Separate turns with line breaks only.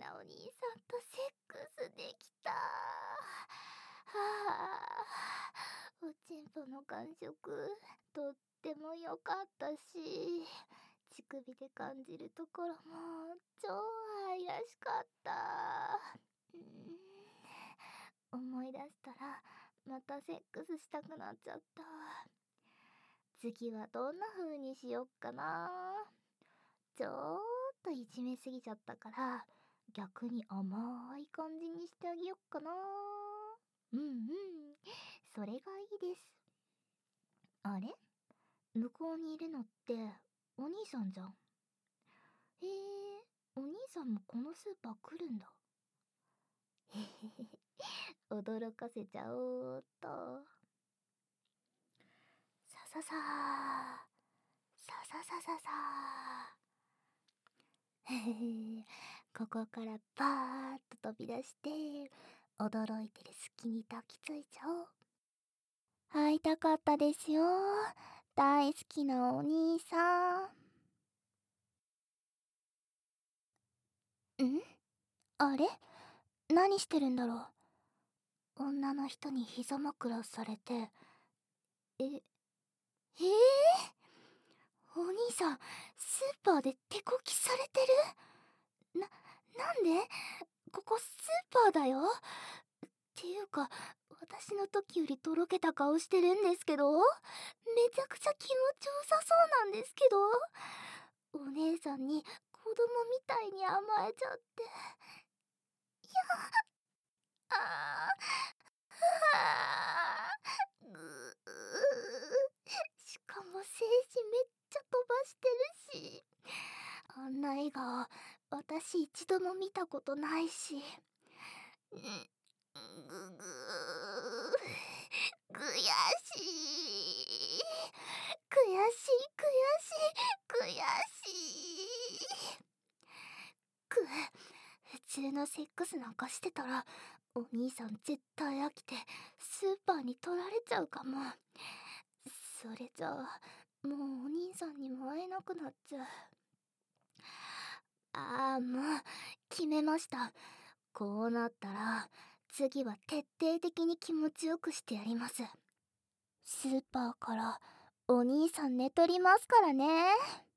なお兄さんとセックスできた。おちんぽの感触とっても良かったし、乳首で感じるところも超愛らしかった。思い出したらまたセックスしたくなっちゃった。次はどんな風にしよっかな。ちょっといじめすぎちゃったから逆に甘い感じにしてあげよっかな。それがいいです。あれ、向こうにいるのってお兄さんじゃん。へえ、お兄さんもこのスーパー来るんだ。へへへへ、驚かせちゃおうっと。さささー、さささささー。へへへ、ここからバーッと飛び出して驚いてる隙に抱きついちゃおう。会いたかったですよ、大好きなお兄さん。あれ、何してるんだろう。女の人に膝枕されて。お兄さん、スーパーで手こきされてる。なんで？ここスーパーだよ。っていうか、私の時よりとろけた顔してるんですけど、めちゃくちゃ気持ちよさそうなんですけど、お姉さんに子供みたいに甘えちゃって。あぐしかも精子めっちゃ飛ばしてるし、あんな笑顔私一度も見たことないし。ぐぐ悔しい、悔しい、悔しい、悔しい。普通のセックスなんかしてたらお兄さん絶対飽きてスーパーに取られちゃうかも。それじゃあもうお兄さんにも会えなくなっちゃう。もう決めました。こうなったら次は徹底的に気持ちよくしてやります。スーパーからお兄さん寝取りますからね。